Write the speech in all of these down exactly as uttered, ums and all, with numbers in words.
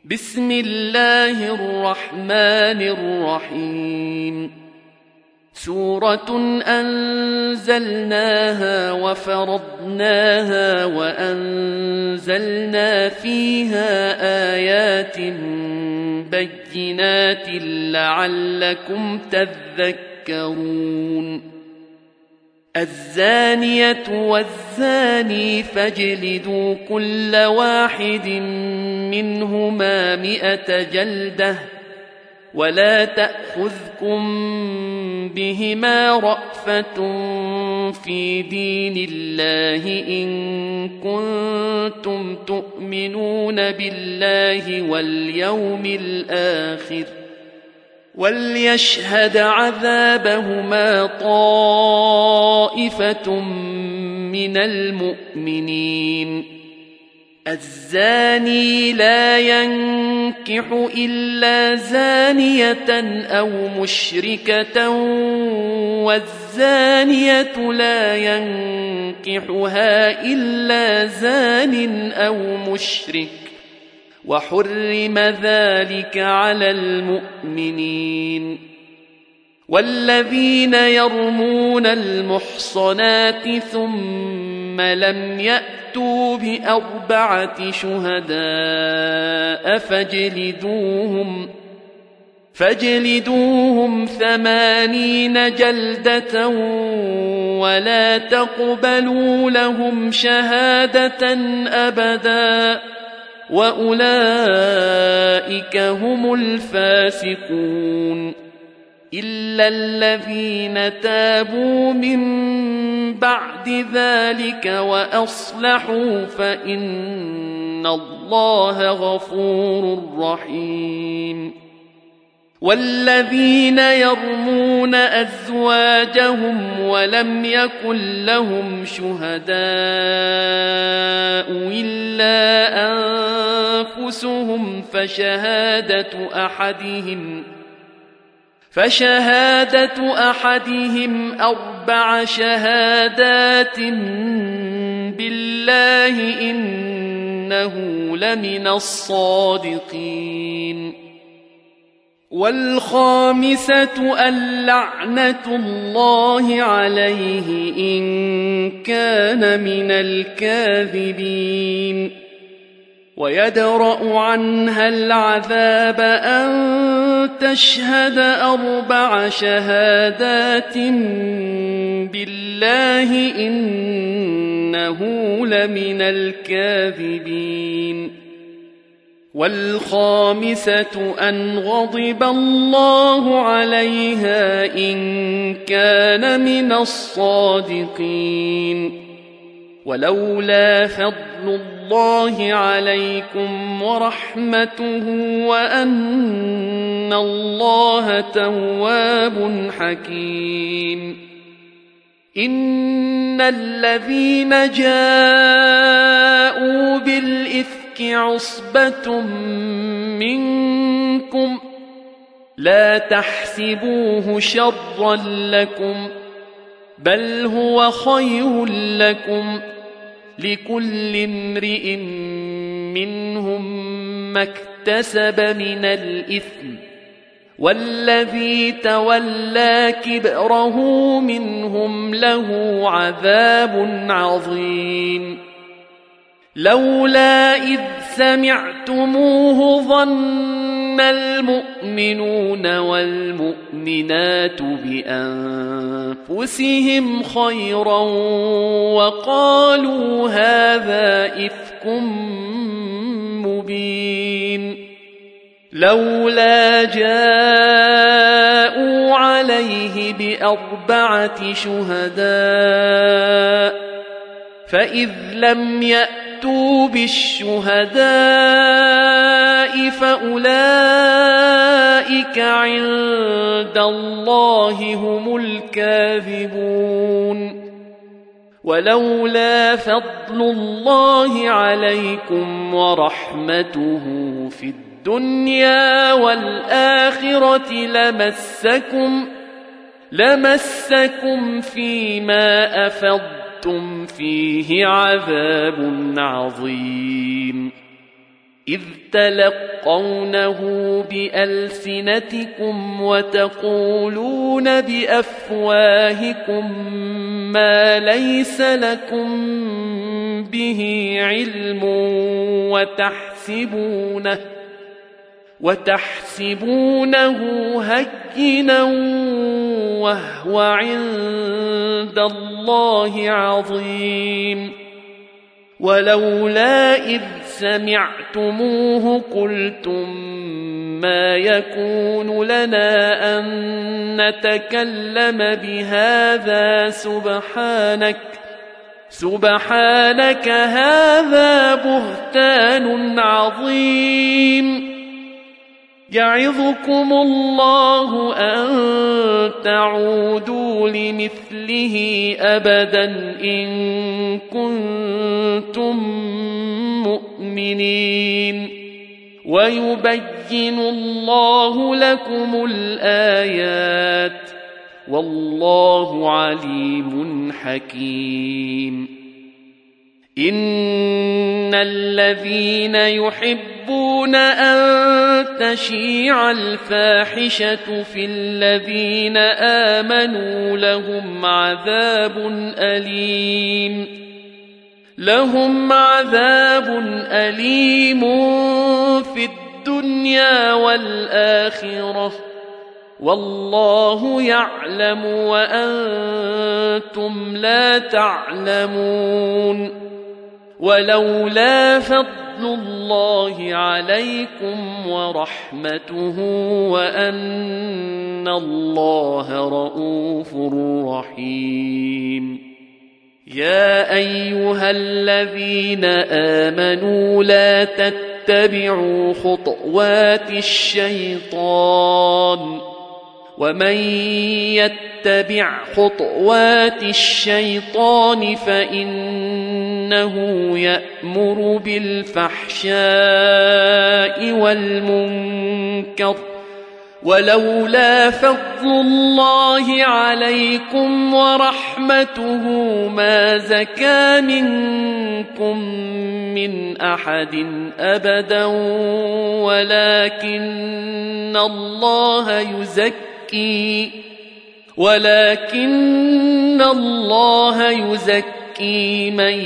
بسم الله الرحمن الرحيم. سورة أنزلناها وفرضناها وأنزلنا فيها آيات بينات لعلكم تذكرون. الزانية والزاني فاجلدوا كل واحد منهما مئة جلدة ولا تأخذكم بهما رأفة في دين الله إن كنتم تؤمنون بالله واليوم الآخر وليشهد عذابهما طائفة من المؤمنين. الزاني لا ينكح إلا زانية أو مشركة والزانية لا ينكحها إلا زان أو مشرك وحرم ذلك على المؤمنين. والذين يرمون المحصنات ثم لم يأتوا بأربعة شهداء فاجلدوهم فاجلدوهم ثمانين جلدة ولا تقبلوا لهم شهادة أبدا وأولئك هم الفاسقون. إلا الذين تابوا من بعد ذلك وأصلحوا فإن الله غفور رحيم. والذين يرمون أزواجهم ولم يكن لهم شهداء إلا أنفسهم فشهادة أحدهم فشهادة أحدهم أربع شهادات بالله إنه لمن الصادقين. والخامسة اللعنة الله عليه إن كان من الكاذبين. ويدرأ عنها العذاب أن تشهد أربع شهادات بالله إنه لمن الكاذبين. والخامسة أن غضب الله عليها إن كان من الصادقين. ولولا فضل الله عليكم ورحمته وأن الله تواب حكيم. إن الذين جاءوا بالإثم عصبة منكم لا تحسبوه شرا لكم بل هو خير لكم لكل امرئ منهم ما اكتسب من الإثم والذي تولى كبره منهم له عذاب عظيم. لولا إذ سمعتموه ظن المؤمنون والمؤمنات بأنفسهم خيرا وقالوا هذا إفك مبين. لولا جاءوا عليه بأربعة شهداء فإذ لم يأتوا بالشهداء فأولئك عند الله هم الكاذبون. ولولا فضل الله عليكم ورحمته في الدنيا والآخرة لمسكم لمسكم فيما أفضتم فيه عذاب عظيم. إذ تلقونه بألسنتكم وتقولون بأفواهكم ما ليس لكم به علم وتحسبونه وتحسبونه هينا وهو عند الله عظيم. ولولا إذ سمعتموه قلتم ما يكون لنا أن نتكلم بهذا سبحانك سبحانك هذا بهتان عظيم. يعظكم الله أن تعودوا لمثله أبدا إن كنتم مؤمنين. ويبين الله لكم الآيات والله عليم حكيم. إن الذين يحبون أن تشيع الفاحشة في الذين آمنوا لهم عذاب أليم لهم عذاب أليم في الدنيا والآخرة والله يعلم وأنتم لا تعلمون. ولولا فضل الله عليكم ورحمته وأن الله رؤوف رحيم. يا أيها الذين آمنوا لا تتبعوا خطوات الشيطان ومن يتبع خطوات الشيطان فإنه يأمر بالفحشاء والمنكر ولولا فضل الله عليكم ورحمته ما زكى منكم من أحد أبدا ولكن الله يزكي ولكن الله يزكي من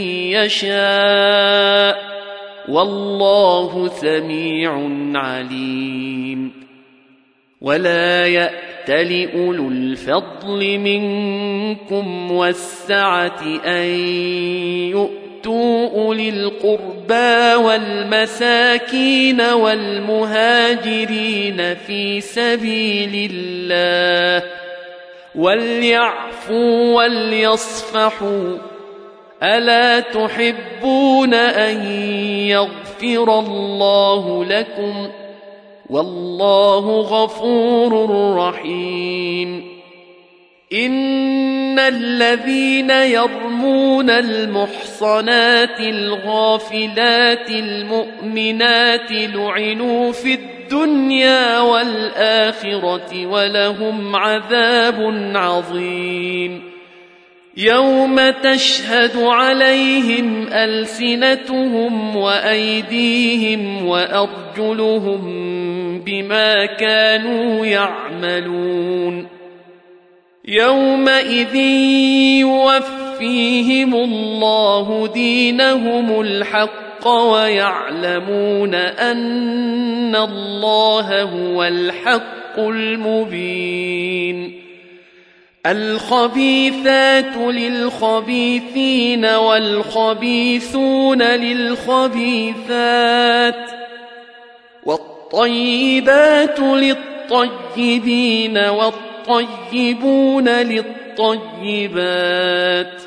يشاء والله سميع عليم. ولا يأتل أولو الفضل منكم والسعة أن يؤتوا أولي القربى والمساكين والمهاجرين في سبيل الله وليعفوا وليصفحوا ألا تحبون أن يغفر الله لكم والله غفور رحيم. إن الذين يرمون المحصنات الغافلات المؤمنات لعنوا في الدنيا والآخرة ولهم عذاب عظيم. يوم تشهد عليهم ألسنتهم وأيديهم وأرجلهم بما كانوا يعملون. يومئذ يوفيهم الله دينهم الحق ويعلمون أن الله هو الحق المبين. الخبيثات للخبيثين والخبيثون للخبيثات والطيبات للطيبين والطيبون للطيبات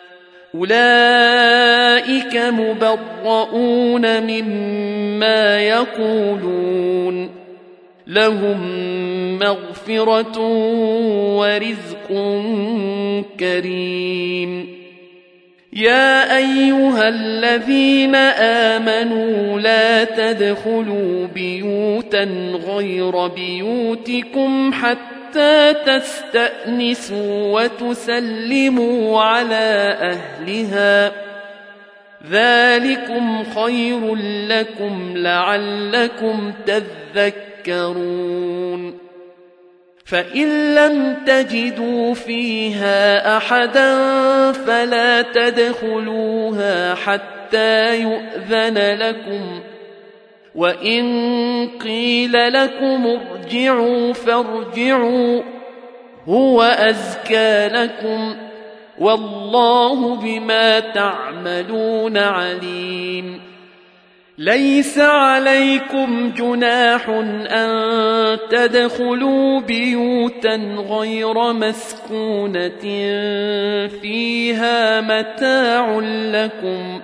أولئك مبرؤون مما يقولون لهم مغفرة ورزق كريم. يا أيها الذين آمنوا لا تدخلوا بيوتا غير بيوتكم حتى تستأنسوا وتسلموا على أهلها ذلكم خير لكم لعلكم تذكرون فإن لم تجدوا فيها أحدا فلا تدخلوها حتى يؤذن لكم وإن قيل لكم ارجعوا فارجعوا هو أزكى لكم والله بما تعملون عليم ليس عليكم جناح أن تدخلوا بيوتا غير مسكونة فيها متاع لكم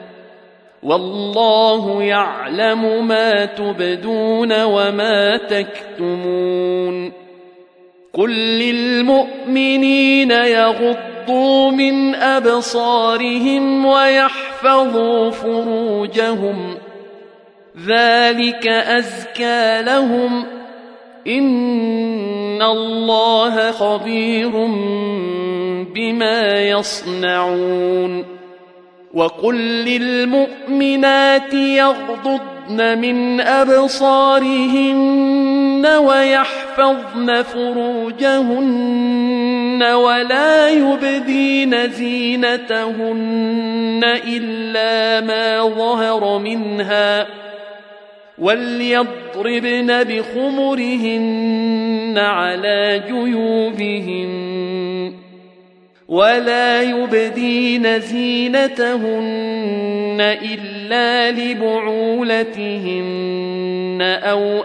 والله يعلم ما تبدون وما تكتمون قل للمؤمنين يغضوا من أبصارهم ويحفظوا فروجهم ذلك أزكى لهم إن الله خبير بما يصنعون وقل للمؤمنات يغضضن من أبصارهن ويحفظن فروجهن ولا يبدين زينتهن إلا ما ظهر منها وليضربن بخمرهن على جيوبهن ولا يبدين زينتهن إلا لبعولتهن أو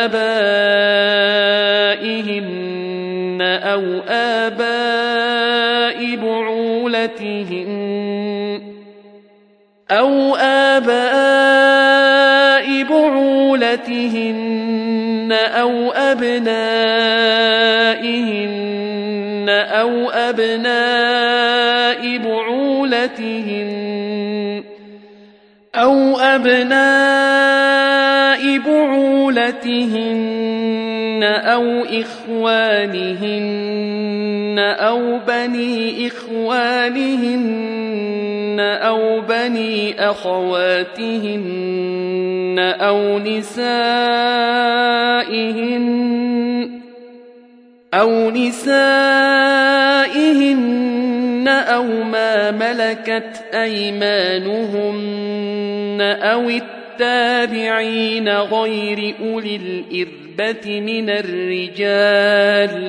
آبائهن أو آباء بعولتهن أو آباء بعولتهن أو أبنائهن أو أبناء بعولتهن أو أبناء بعولتهن أو إخوانهن أو بني إخوانهن أو بني أخواتهن أو نسائهن أو نسائهن أو ما ملكت أيمانهن أو التابعين غير أولي الإربة من الرجال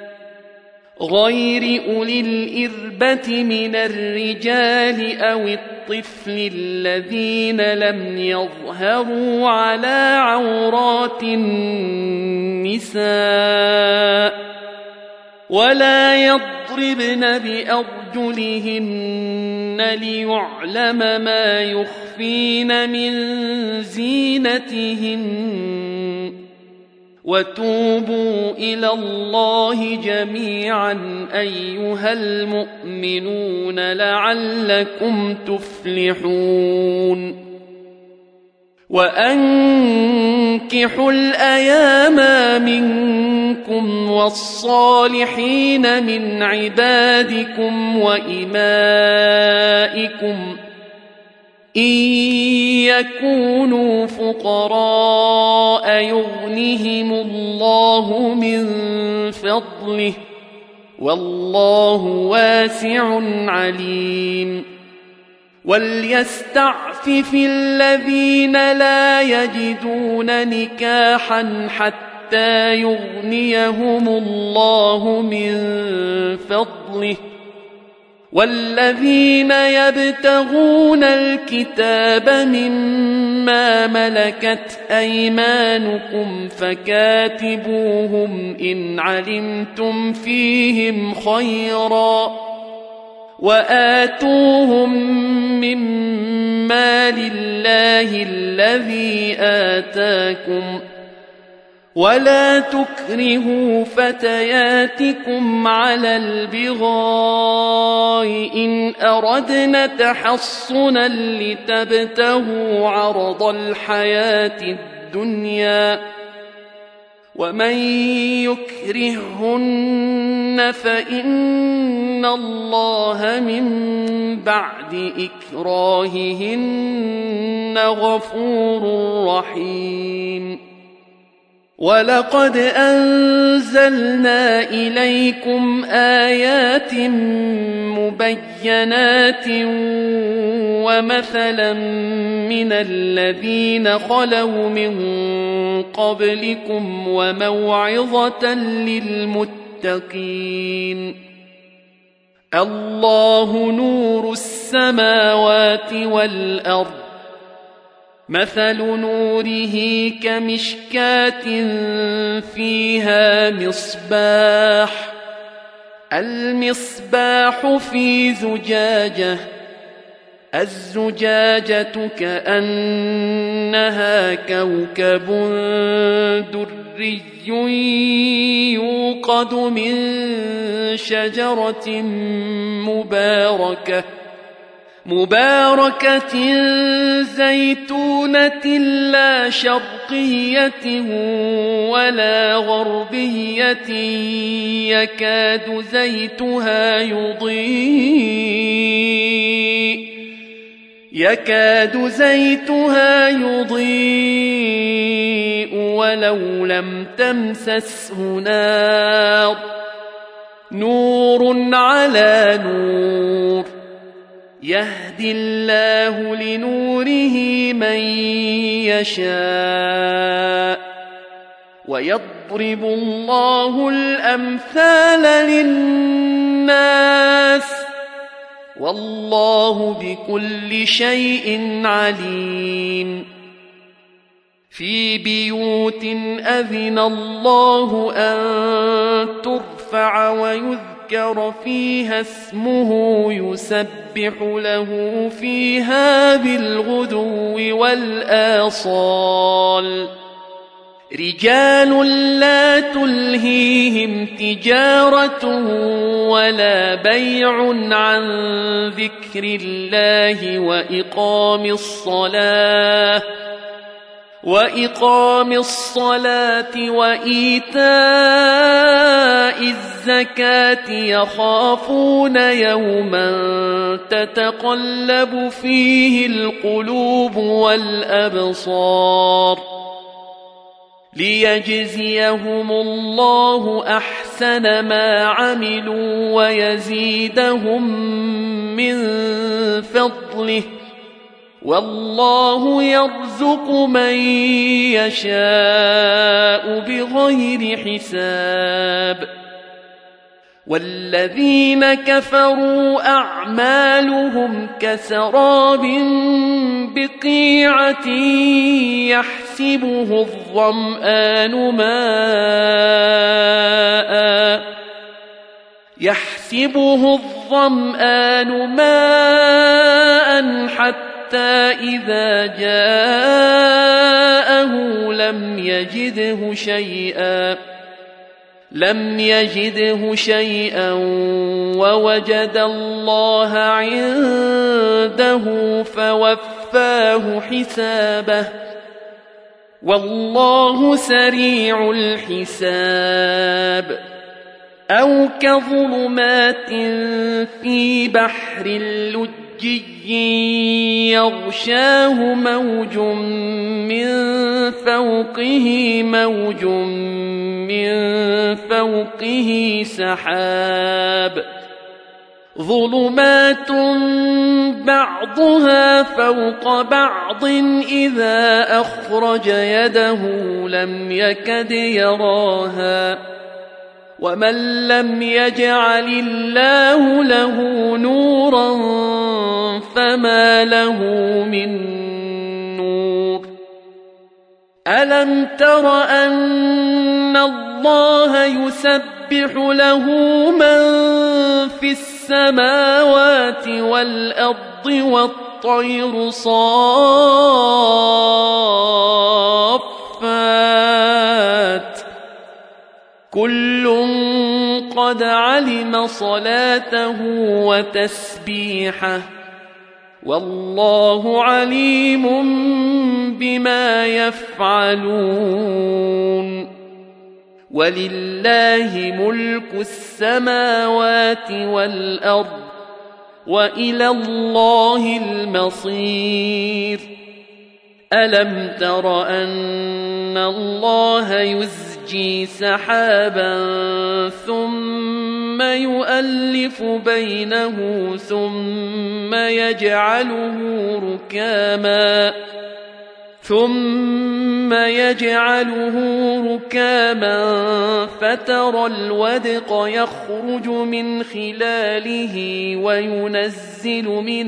غير أولي الإربة من الرجال أو الطفل الذين لم يظهروا على عورات النساء ولا يضربن بأرجلهن ليعلم ما يخفين من زينتهن وتوبوا إلى الله جميعا أيها المؤمنون لعلكم تفلحون وأنكحوا الأيام منكم والصالحين من عبادكم وإمائكم إن يكونوا فقراء يغنهم الله من فضله والله واسع عليم وليستعفف الذين لا يجدون نكاحا حتى يغنيهم الله من فضله والذين يبتغون الكتاب مما ملكت أيمانكم فكاتبوهم إن علمتم فيهم خيرا وآتوهم مما لله الذي آتاكم ولا تكرهوا فتياتكم على البغاء إن أردنا تحصنا لتبتغوا عرض الحياة الدنيا ومن يكرههن فإن الله من بعد إكراههن غفور رحيم. ولقد أنزلنا إليكم آيات مبينات ومثلا من الذين خلوا من قبلكم وموعظة للمتقين. الله نور السماوات والأرض، مثل نوره كمشكاة فيها مصباح، المصباح في زجاجة، الزجاجة كأنها كوكب دري يوقد من شجرة مباركة مباركة زيتونة لا شرقية ولا غربية يكاد زيتها يضيء يكاد زيتها يضيء ولو لم تمسسه نار، نور على نور، يهدي الله لنوره من يشاء، ويضرب الله الأمثال للناس، والله بكل شيء عليم. في بيوت أذن الله أن ترفع ويذكر فيها اسمه يسبح له فيها بالغدو والآصال، رجال لا تلهيهم تجارة ولا بيع عن ذكر الله وإقام الصلاة وإقام الصلاة وإيتاء الزكاة يخافون يوما تتقلب فيه القلوب والأبصار، ليجزيهم الله أحسن ما عملوا ويزيدهم من فضله، والله يرزق من يشاء بغير حساب. والذين كفروا أعمالهم كسراب بقيعة يحسبه الظمآن ماءً يحسبه الظمآن ماءً حتى إذا جاءه لم يجده شيئا لم يجده شيئا ووجد الله عنده فوفاه حسابه، والله سريع الحساب. أو كظلمات في بحر لجي يغشاه موج من فوقه موج من فوقه سحاب، ظلمات بعضها فوق بعض إذا أخرج يده لم يكد يراها، ومن لم يجعل الله له نورا فما له من نور. ألم تر أن الله يسبح له من في السماوات والأرض والطير صافات، كل قد علم صلاته وتسبيحه، والله عليم بما يفعلون. ولله ملك السماوات والأرض وإلى الله المصير ألم تر أن الله يزجي سحابا ثم يؤلف بينه ثم يجعله ركاما ثم يجعله ركاما فترى الودق يخرج من خلاله وينزل من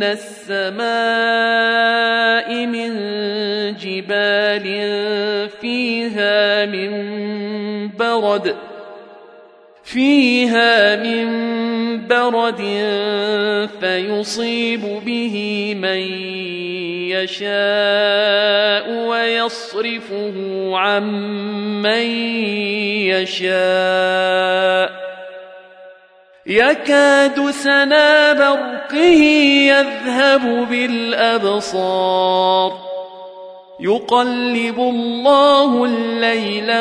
السماء من جبال فيها من برد فيها من برد فيصيب به من يشاء ويصرفه عن من يشاء يكاد سنا برقه يذهب بالأبصار يقلب الله الليل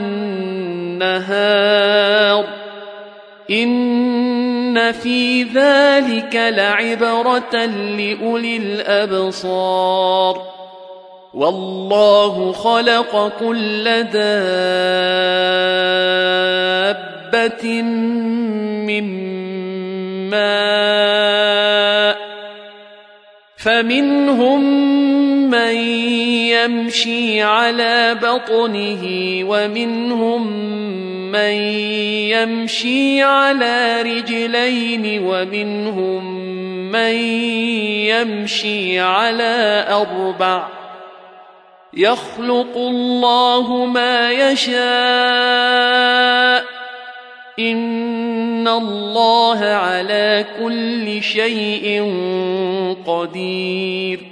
والنهار إن في ذلك لعبرة لأولي الأبصار والله خلق كل دابة من ماء فمنهم من يمشي على بطنه ومنهم من يمشي على رجلين ومنهم من يمشي على أربع يخلق الله ما يشاء إن الله على كل شيء قدير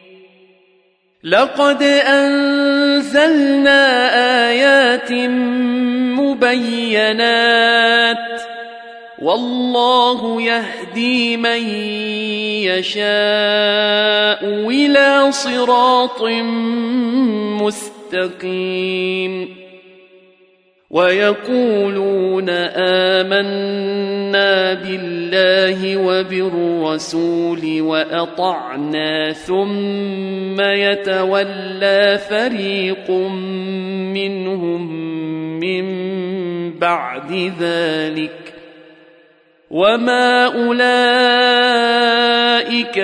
لقد أنزلنا آيات مبينات والله يهدي من يشاء إلى صراط مستقيم ويقولون آمنا بالله وبالرسول وأطعنا ثم يتولى فريق منهم من بعد ذلك وما أولئك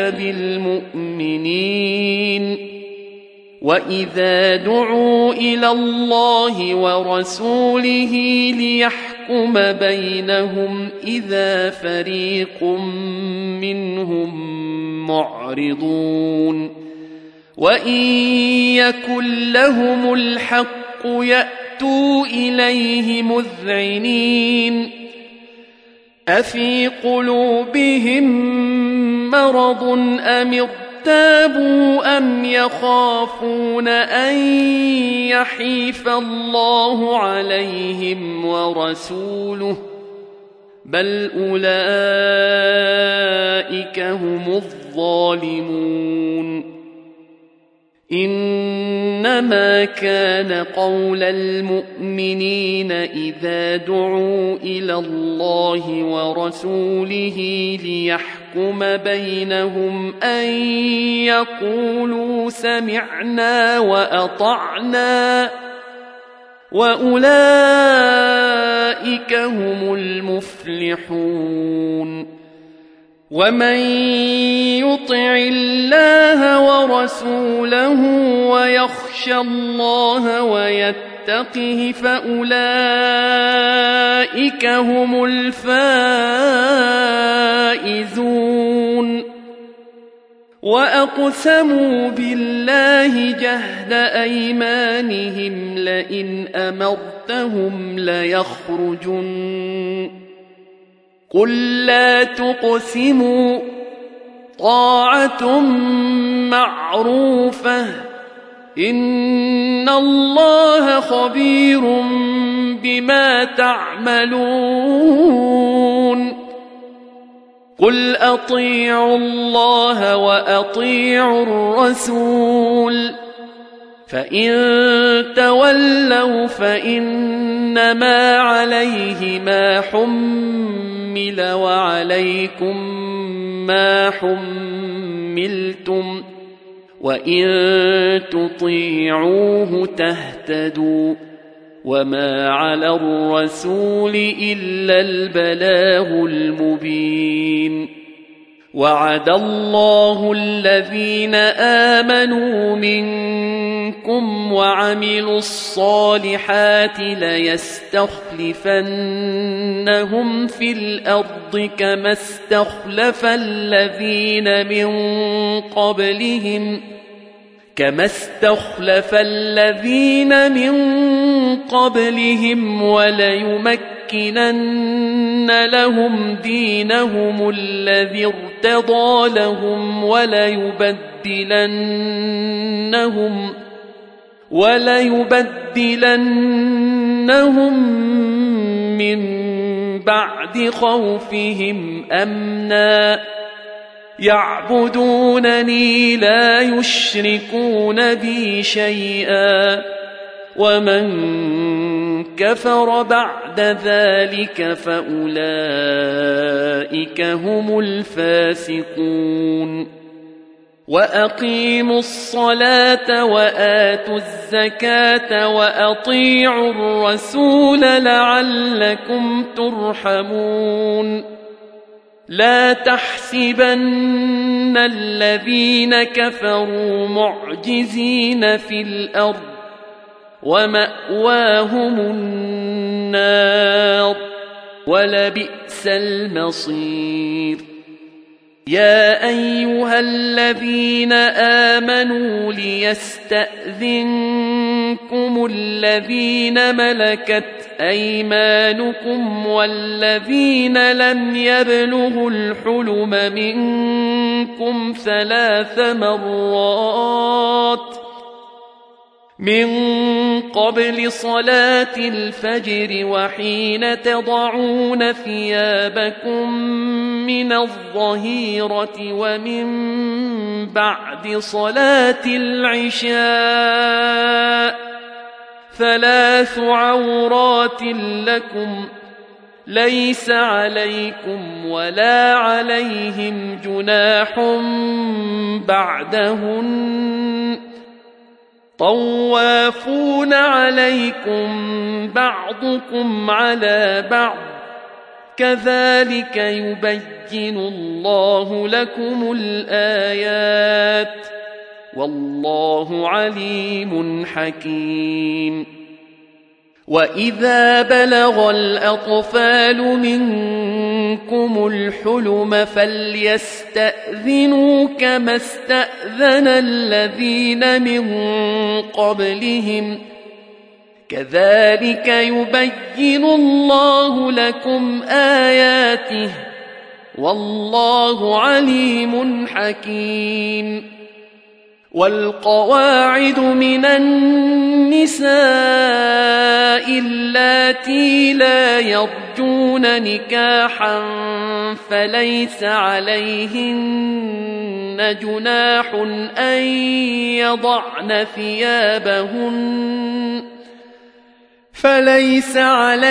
بالمؤمنين وإذا دعوا إلى الله ورسوله ليحكم بينهم إذا فريق منهم معرضون وإن يكن لهم الحق يأتوا إليه مذعنين أفي قلوبهم مرض أم ارتابوا أم يخافون أن يحيف الله عليهم ورسوله بل أولئك هم الظالمون إنما كان قول المؤمنين إذا دعوا إلى الله ورسوله ليحكم بينهم أن يقولوا سمعنا وأطعنا وأولئك هم المفلحون ومن يطع الله ورسوله ويخشى الله ويتقه فأولئك هم الفائزون وأقسموا بالله جهد أيمانهم لئن أمرتهم ليخرجن قل لا تقسموا طاعة معروفة إن الله خبير بما تعملون قل أطيعوا الله وأطيعوا الرسول فإن تولوا فإنما عليه ما حمل وعليكم ما حملتم وإن تطيعوه تهتدوا وما على الرسول إلا البلاغ المبين وعد الله الذين آمنوا منكم وعملوا الصالحات ليستخلفنهم في الأرض كما استخلف الذين من قبلهم كما استخلف الذين من قبلهم وليمكنن لهم دينهم الذي ارتضى لهم وليبدلنهم وليبدلنهم من بعد خوفهم أمنا يعبدونني لا يشركون بي شيئا ومن كفر بعد ذلك فأولئك هم الفاسقون وأقيموا الصلاة وآتوا الزكاة وأطيعوا الرسول لعلكم ترحمون لا تحسبن الذين كفروا معجزين في الأرض ومأواهم النار ولبئس المصير يا أيها الذين آمنوا ليستأذنكم الذين ملكت أيمانكم والذين لم يبلغوا الحلم منكم ثلاث مرات من قبل صلاة الفجر وحين تضعون ثيابكم من الظهيرة ومن بعد صلاة العشاء ثلاث عورات لكم ليس عليكم ولا عليهم جناح بعدهن طوافون عليكم بعضكم على بعض كذلك يبين الله لكم الآيات والله عليم حكيم وإذا بلغ الأطفال منكم الحلم فليستأذنوا كما استأذن الذين من قبلهم كذلك يبين الله لكم آياته والله عليم حكيم والقواعد من النساء اللاتي لا يرجون نكاحا فليس عليهن جناح أن يضعن ثيابهن فليس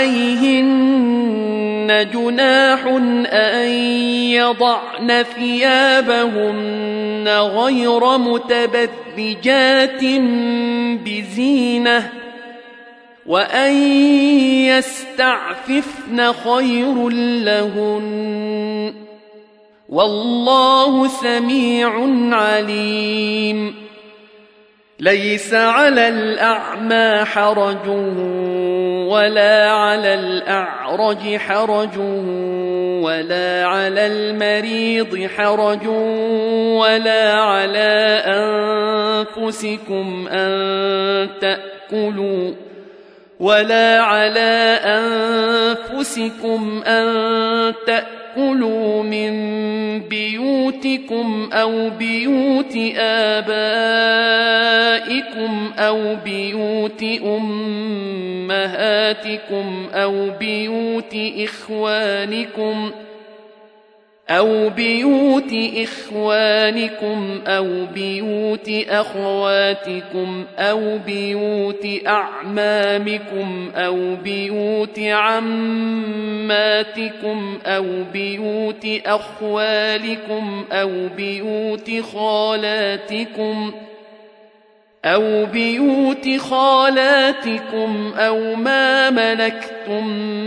عليهن جناح أن يضعن ثيابهن غير متبرجات بزينة وأن يستعففن خير لهن والله سميع عليم ليس على الأعمى حرج ولا على الأعرج حرج ولا على المريض حرج ولا على أنفسكم أن تأكلوا ولا على أنفسكم أن تأكلوا من بيوتكم أو بيوت آبائكم أو بيوت أمهاتكم أو بيوت إخوانكم أو بيوت إخوانكم أو بيوت أخواتكم أو بيوت أعمامكم أو بيوت عماتكم أو بيوت أخوالكم أو بيوت خالاتكم أو بيوت خالاتكم أو ما ملكتم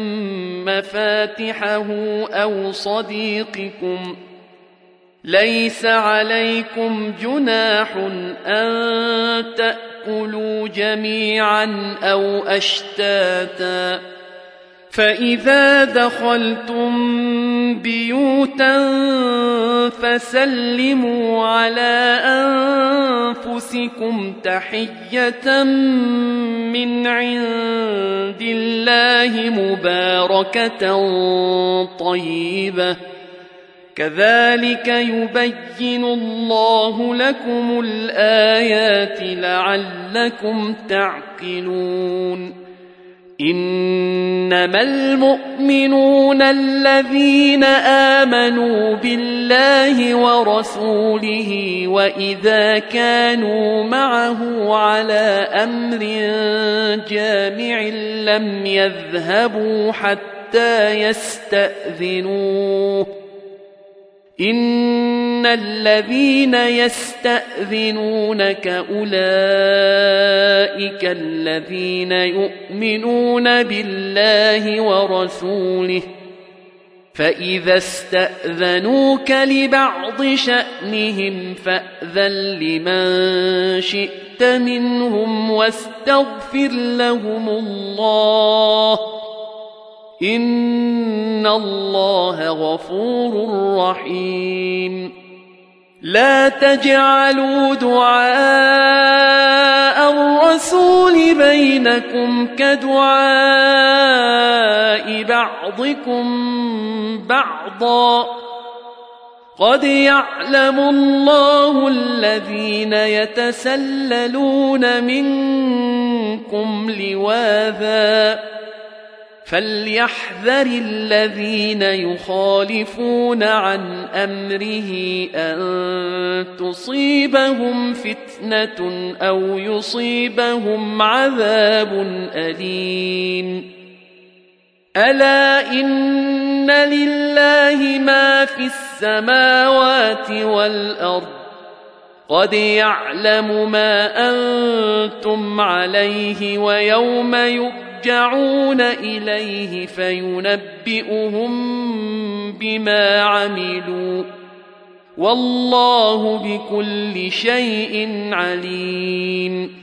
مفاتحه أو صديقكم. ليس عليكم جناح أن تأكلوا جميعا أو أشتاتا، فإذا دخلتم بيوتا فسلموا على أنفسكم تحية من عند الله مباركة طيبة، كذلك يبين الله لكم الآيات لعلكم تعقلون. إنما المؤمنون الذين آمنوا بالله ورسوله وإذا كانوا معه على أمر جامع لم يذهبوا حتى يستأذنوه. إن الذين يستأذنونك أولئك الذين يؤمنون بالله ورسوله، فإذا استأذنوك لبعض شأنهم فأذن لمن شئت منهم واستغفر لهم الله، إن الله غفور رحيم. لا تجعلوا دعاء الرسول بينكم كدعاء بعضكم بعضا، قد يعلم الله الذين يتسللون منكم لواذا، فليحذر الذين يخالفون عن أمره أن تصيبهم فتنة أو يصيبهم عذاب أليم. ألا إن لله ما في السماوات والأرض، قد يعلم ما أنتم عليه ويوم يبعثون يرجعون إليه فينبئهم بما عملوا، والله بكل شيء عليم.